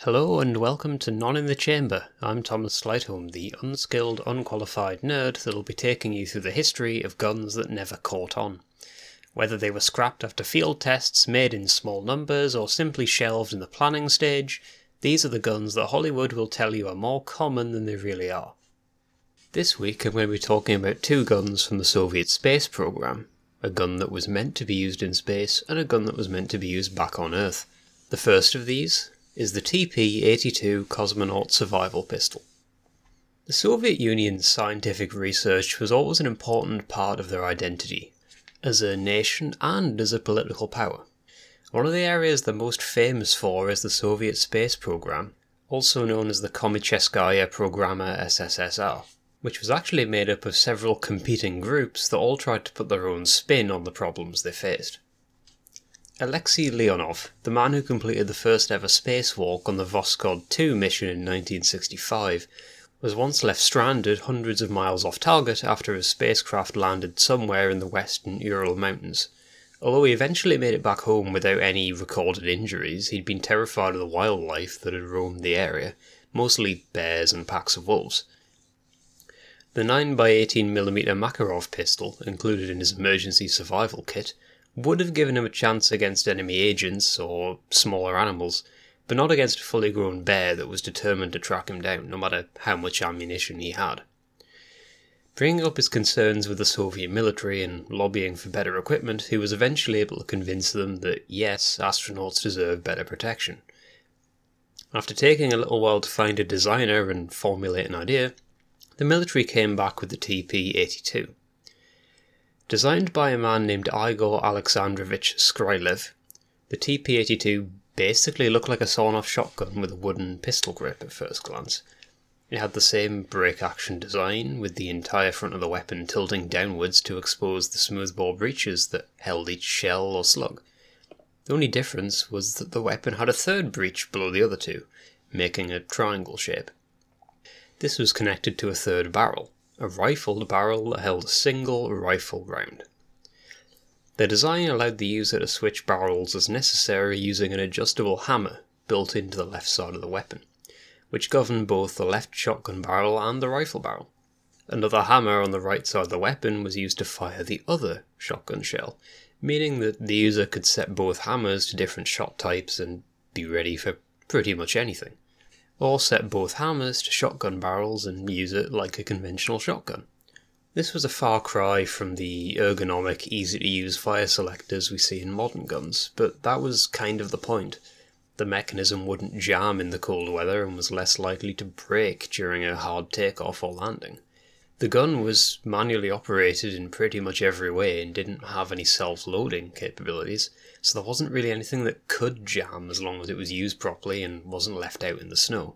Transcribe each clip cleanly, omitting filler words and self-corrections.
Hello and welcome to None in the Chamber. I'm Thomas Slightholme, the unskilled, unqualified nerd that'll be taking you through the history of guns that never caught on. Whether they were scrapped after field tests, made in small numbers, or simply shelved in the planning stage, these are the guns that Hollywood will tell you are more common than they really are. This week I'm going to be talking about two guns from the Soviet space program, a gun that was meant to be used in space and a gun that was meant to be used back on Earth. The first of these is the TP-82 Cosmonaut Survival Pistol. The Soviet Union's scientific research was always an important part of their identity, as a nation and as a political power. One of the areas they're most famous for is the Soviet space program, also known as the Komicheskaya Programa SSSR, which was actually made up of several competing groups that all tried to put their own spin on the problems they faced. Alexei Leonov, the man who completed the first ever spacewalk on the Voskhod 2 mission in 1965, was once left stranded hundreds of miles off target after his spacecraft landed somewhere in the western Ural Mountains. Although he eventually made it back home without any recorded injuries, he'd been terrified of the wildlife that had roamed the area, mostly bears and packs of wolves. The 9x18mm Makarov pistol, included in his emergency survival kit, would have given him a chance against enemy agents or smaller animals, but not against a fully grown bear that was determined to track him down, no matter how much ammunition he had. Bringing up his concerns with the Soviet military and lobbying for better equipment, he was eventually able to convince them that yes, astronauts deserve better protection. After taking a little while to find a designer and formulate an idea, the military came back with the TP-82. Designed by a man named Igor Alexandrovich Skrylev, the TP-82 basically looked like a sawn-off shotgun with a wooden pistol grip at first glance. It had the same break-action design, with the entire front of the weapon tilting downwards to expose the smoothbore breeches that held each shell or slug. The only difference was that the weapon had a third breech below the other two, making a triangle shape. This was connected to a third barrel, a rifled barrel that held a single rifle round. The design allowed the user to switch barrels as necessary using an adjustable hammer built into the left side of the weapon, which governed both the left shotgun barrel and the rifle barrel. Another hammer on the right side of the weapon was used to fire the other shotgun shell, meaning that the user could set both hammers to different shot types and be ready for pretty much anything. Or set both hammers to shotgun barrels and use it like a conventional shotgun. This was a far cry from the ergonomic, easy-to-use fire selectors we see in modern guns, but that was kind of the point. The mechanism wouldn't jam in the cold weather and was less likely to break during a hard takeoff or landing. The gun was manually operated in pretty much every way and didn't have any self-loading capabilities, so there wasn't really anything that could jam as long as it was used properly and wasn't left out in the snow.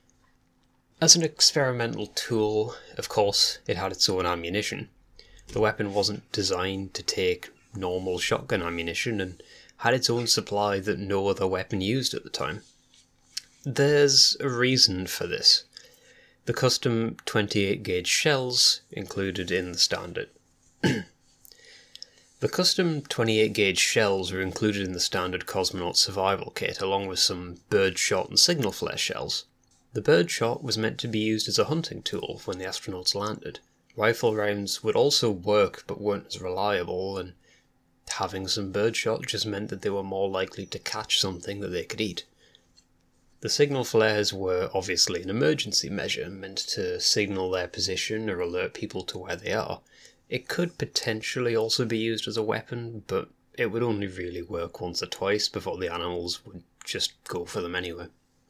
As an experimental tool, of course, it had its own ammunition. The weapon wasn't designed to take normal shotgun ammunition and had its own supply that no other weapon used at the time. There's a reason for this. The custom 28-gauge shells included in the standard. The custom 28-gauge shells were included in the standard Cosmonaut survival kit, along with some birdshot and signal flare shells. The birdshot was meant to be used as a hunting tool when the astronauts landed. Rifle rounds would also work but weren't as reliable, and having some birdshot just meant that they were more likely to catch something that they could eat. The signal flares were obviously an emergency measure meant to signal their position or alert people to where they are. It could potentially also be used as a weapon, but it would only really work once or twice before the animals would just go for them anyway.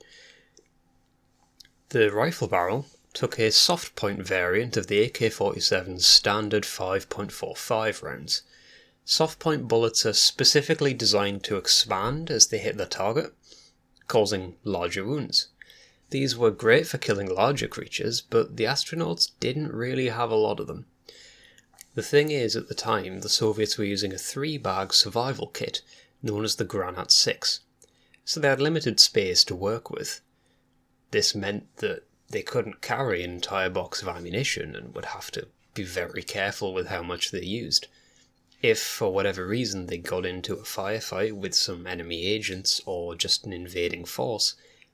The rifle barrel took a soft point variant of the AK-47's standard 5.45 rounds. Soft point bullets are specifically designed to expand as they hit their target, causing larger wounds. These were great for killing larger creatures, but the astronauts didn't really have a lot of them. The thing is, at the time, the Soviets were using a 3-bag survival kit known as the Granat 6, so they had limited space to work with. This meant that they couldn't carry an entire box of ammunition and would have to be very careful with how much they used. If, for whatever reason, they got into a firefight with some enemy agents or just an invading force,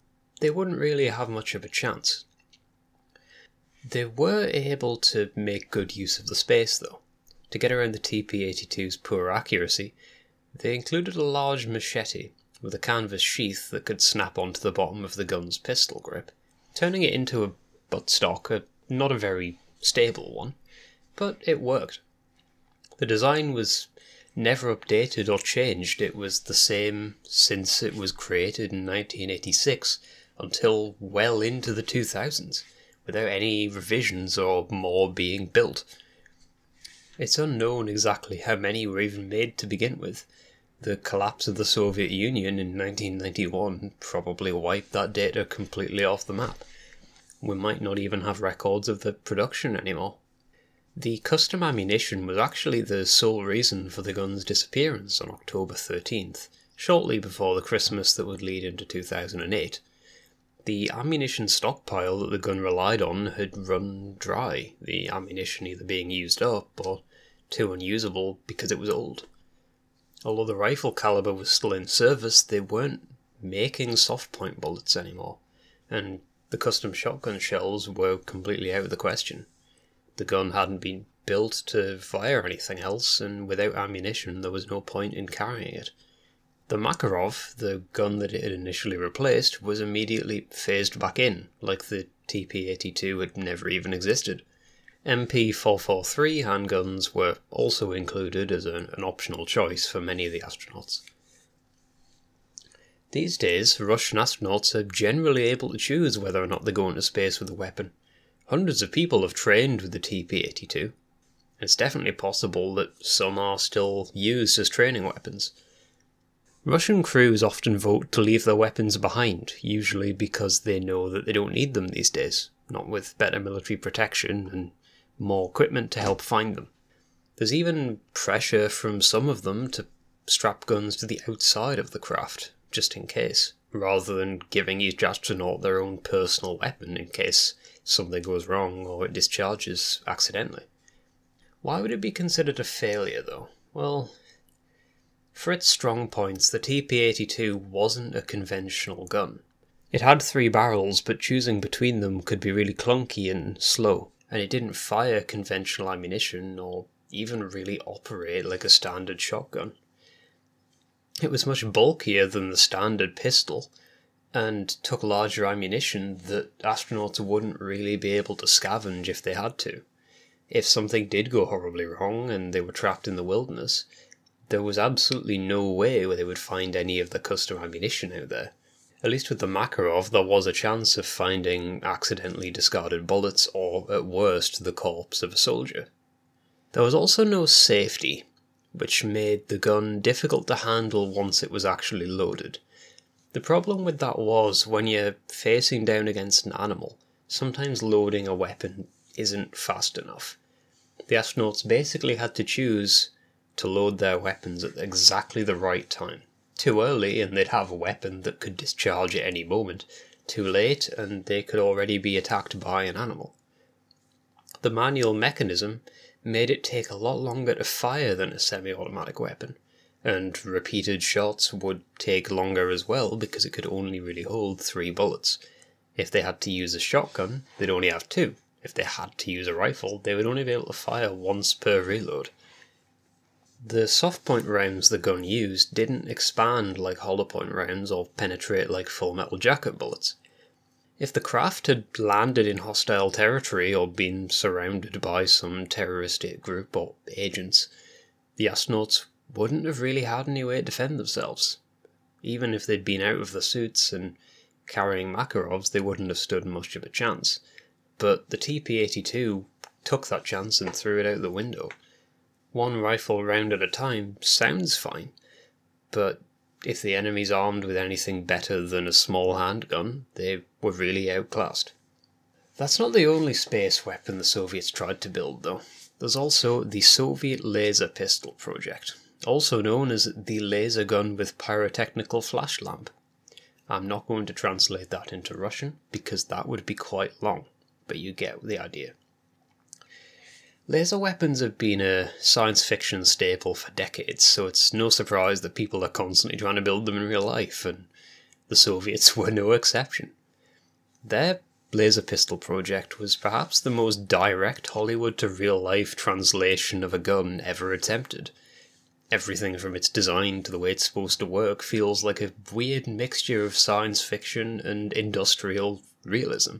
they wouldn't really have much of a chance. They were able to make good use of the space, though. To get around the TP-82's poor accuracy, they included a large machete with a canvas sheath that could snap onto the bottom of the gun's pistol grip, turning it into a buttstock, not a very stable one, but it worked. The design was never updated or changed. It was the same since it was created in 1986 until well into the 2000s, without any revisions or more being built. It's unknown exactly how many were even made to begin with. The collapse of the Soviet Union in 1991 probably wiped that data completely off the map. We might not even have records of the production anymore. The custom ammunition was actually the sole reason for the gun's disappearance on October 13th, shortly before the Christmas that would lead into 2008. The ammunition stockpile that the gun relied on had run dry, the ammunition either being used up or too unusable because it was old. Although the rifle caliber was still in service, they weren't making soft-point bullets anymore, and the custom shotgun shells were completely out of the question. The gun hadn't been built to fire anything else, and without ammunition there was no point in carrying it. The Makarov, the gun that it had initially replaced, was immediately phased back in, like the TP-82 had never even existed. MP443 handguns were also included as an optional choice for many of the astronauts. These days, Russian astronauts are generally able to choose whether or not they go into space with a weapon. Hundreds of people have trained with the TP-82. It's definitely possible that some are still used as training weapons. Russian crews often vote to leave their weapons behind, usually because they know that they don't need them these days, not with better military protection and more equipment to help find them. There's even pressure from some of them to strap guns to the outside of the craft, just in case, rather than giving each astronaut their own personal weapon in case something goes wrong or it discharges accidentally. Why would it be considered a failure, though? Well, for its strong points, the TP-82 wasn't a conventional gun. It had 3 barrels, but choosing between them could be really clunky and slow, and it didn't fire conventional ammunition or even really operate like a standard shotgun. It was much bulkier than the standard pistol, and took larger ammunition that astronauts wouldn't really be able to scavenge if they had to. If something did go horribly wrong and they were trapped in the wilderness, there was absolutely no way where they would find any of the custom ammunition out there. At least with the Makarov, there was a chance of finding accidentally discarded bullets or, at worst, the corpse of a soldier. There was also no safety, which made the gun difficult to handle once it was actually loaded. The problem with that was, when you're facing down against an animal, sometimes loading a weapon isn't fast enough. The astronauts basically had to choose to load their weapons at exactly the right time. Too early and they'd have a weapon that could discharge at any moment. Too late and they could already be attacked by an animal. The manual mechanism made it take a lot longer to fire than a semi-automatic weapon, and repeated shots would take longer as well because it could only really hold 3 bullets. If they had to use a shotgun, they'd only have 2. If they had to use a rifle, they would only be able to fire once per reload. The soft-point rounds the gun used didn't expand like hollow-point rounds or penetrate like full metal jacket bullets. If the craft had landed in hostile territory or been surrounded by some terroristic group or agents, the astronauts wouldn't have really had any way to defend themselves. Even if they'd been out of the suits and carrying Makarovs, they wouldn't have stood much of a chance. But the TP-82 took that chance and threw it out the window. 1 rifle round at a time sounds fine, but if the enemy's armed with anything better than a small handgun, they were really outclassed. That's not the only space weapon the Soviets tried to build, though. There's also the Soviet Laser Pistol project, also known as the laser gun with pyrotechnical flash lamp. I'm not going to translate that into Russian, because that would be quite long, but you get the idea. Laser weapons have been a science fiction staple for decades, so it's no surprise that people are constantly trying to build them in real life, and the Soviets were no exception. Their laser pistol project was perhaps the most direct Hollywood to real-life translation of a gun ever attempted. Everything from its design to the way it's supposed to work feels like a weird mixture of science fiction and industrial realism.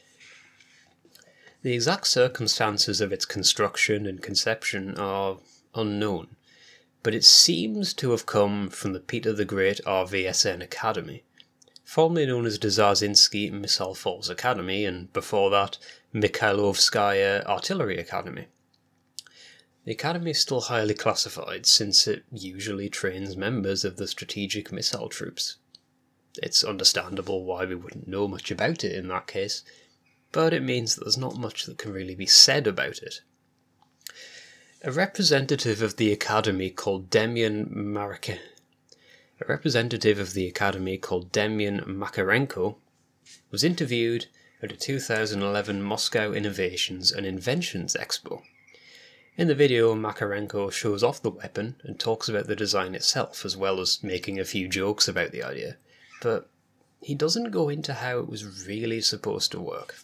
The exact circumstances of its construction and conception are unknown, but it seems to have come from the Peter the Great RVSN Academy, formerly known as Dzarzinski Missile Force Academy, and before that, Mikhailovskaya Artillery Academy. The academy is still highly classified since it usually trains members of the strategic missile troops. It's understandable why we wouldn't know much about it in that case, but it means that there's not much that can really be said about it. A representative of the academy called Demian Makarenko was interviewed at a 2011 Moscow Innovations and Inventions Expo. In the video, Makarenko shows off the weapon and talks about the design itself, as well as making a few jokes about the idea, but he doesn't go into how it was really supposed to work.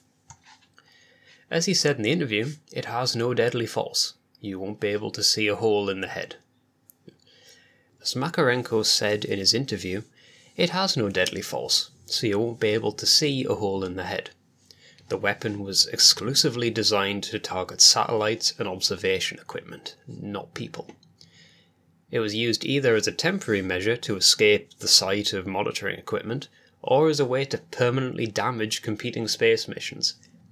As he said in the interview, it has no deadly force. You won't be able to see a hole in the head. As Makarenko said in his interview, it has no deadly force, so you won't be able to see a hole in the head. The weapon was exclusively designed to target satellites and observation equipment, not people. It was used either as a temporary measure to escape the sight of monitoring equipment, or as a way to permanently damage competing space missions.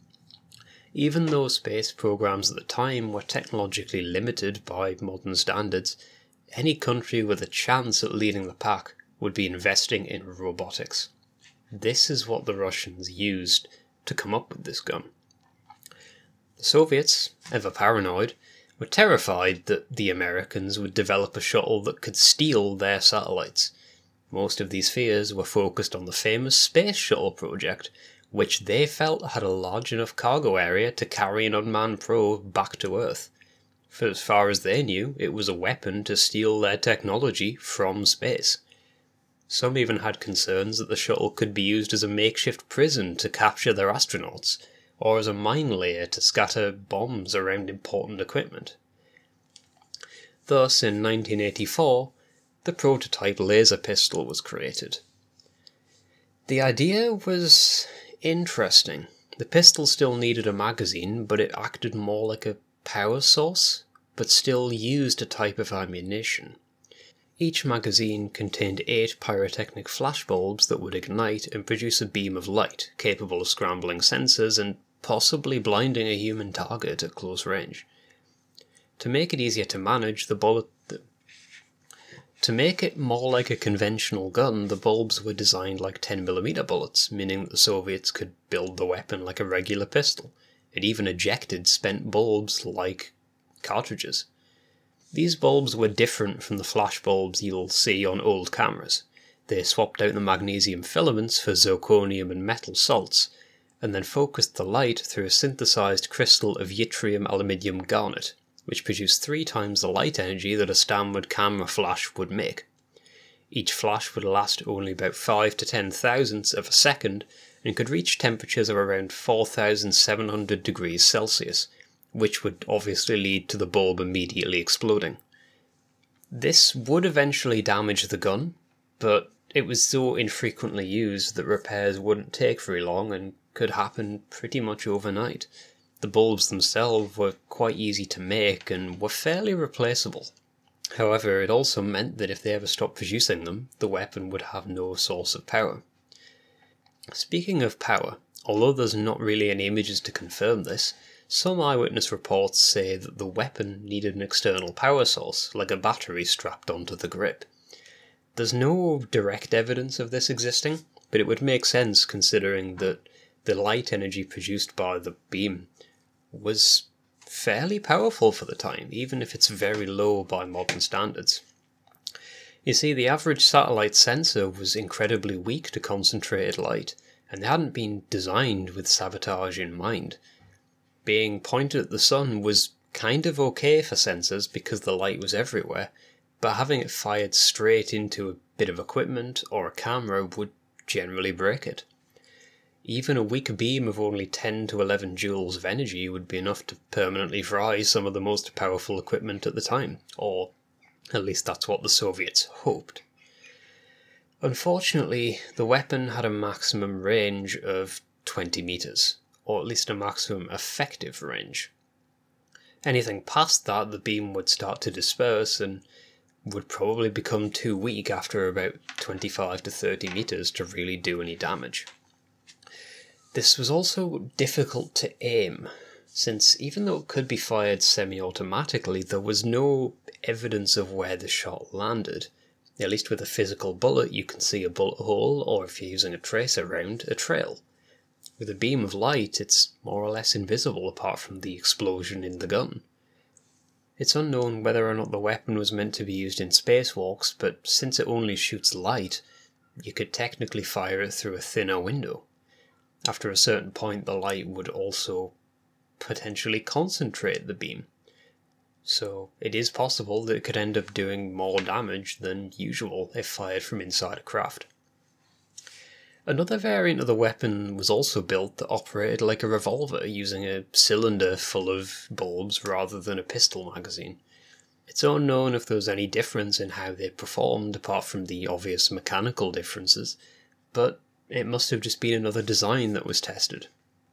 Even though space programs at the time were technologically limited by modern standards, any country with a chance at leading the pack would be investing in robotics. This is what the Russians used to come up with this gun. The Soviets, ever paranoid, were terrified that the Americans would develop a shuttle that could steal their satellites. Most of these fears were focused on the famous Space Shuttle project, which they felt had a large enough cargo area to carry an unmanned probe back to Earth. For as far as they knew, it was a weapon to steal their technology from space. Some even had concerns that the shuttle could be used as a makeshift prison to capture their astronauts, or as a mine layer to scatter bombs around important equipment. Thus, in 1984, the prototype laser pistol was created. The idea was interesting. The pistol still needed a magazine, but it acted more like a power source, but still used a type of ammunition. Each magazine contained 8 pyrotechnic flashbulbs that would ignite and produce a beam of light capable of scrambling sensors and possibly blinding a human target at close range. To make it easier to manage, to make it more like a conventional gun, the bulbs were designed like 10mm bullets, meaning that the Soviets could build the weapon like a regular pistol. It even ejected spent bulbs like cartridges. These bulbs were different from the flash bulbs you'll see on old cameras. They swapped out the magnesium filaments for zirconium and metal salts, and then focused the light through a synthesized crystal of yttrium aluminium garnet, which produced 3 times the light energy that a standard camera flash would make. Each flash would last only about 5 to 10 thousandths of a second and could reach temperatures of around 4,700 degrees Celsius, which would obviously lead to the bulb immediately exploding. This would eventually damage the gun, but it was so infrequently used that repairs wouldn't take very long and could happen pretty much overnight. The bulbs themselves were quite easy to make and were fairly replaceable. However, it also meant that if they ever stopped producing them, the weapon would have no source of power. Speaking of power, although there's not really any images to confirm this, some eyewitness reports say that the weapon needed an external power source, like a battery strapped onto the grip. There's no direct evidence of this existing, but it would make sense considering that the light energy produced by the beam was fairly powerful for the time, even if it's very low by modern standards. You see, the average satellite sensor was incredibly weak to concentrated light, and they hadn't been designed with sabotage in mind. Being pointed at the sun was kind of okay for sensors because the light was everywhere, but having it fired straight into a bit of equipment or a camera would generally break it. Even a weak beam of only 10 to 11 joules of energy would be enough to permanently fry some of the most powerful equipment at the time, or at least that's what the Soviets hoped. Unfortunately, the weapon had a maximum range of 20 meters, or at least a maximum effective range. Anything past that, the beam would start to disperse and would probably become too weak after about 25 to 30 meters to really do any damage. This was also difficult to aim, since even though it could be fired semi-automatically, there was no evidence of where the shot landed. At least with a physical bullet, you can see a bullet hole, or if you're using a tracer round, a trail. With a beam of light, it's more or less invisible apart from the explosion in the gun. It's unknown whether or not the weapon was meant to be used in spacewalks, but since it only shoots light, you could technically fire it through a thinner window. After a certain point, the light would also potentially concentrate the beam. So it is possible that it could end up doing more damage than usual if fired from inside a craft. Another variant of the weapon was also built that operated like a revolver, using a cylinder full of bulbs rather than a pistol magazine. It's unknown if there was any difference in how they performed apart from the obvious mechanical differences, but it must have just been another design that was tested.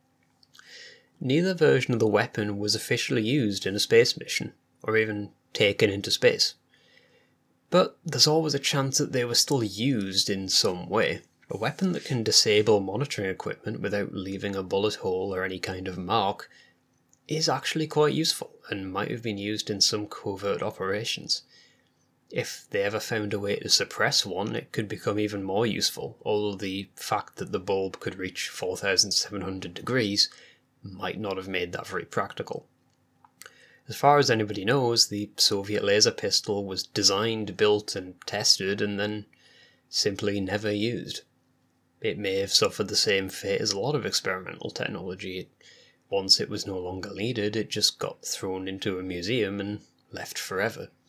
Neither version of the weapon was officially used in a space mission, or even taken into space. But there's always a chance that they were still used in some way. A weapon that can disable monitoring equipment without leaving a bullet hole or any kind of mark is actually quite useful, and might have been used in some covert operations. If they ever found a way to suppress one, it could become even more useful, although the fact that the bulb could reach 4,700 degrees might not have made that very practical. As far as anybody knows, the Soviet laser pistol was designed, built and tested and then simply never used. It may have suffered the same fate as a lot of experimental technology. Once it was no longer needed, it just got thrown into a museum and left forever.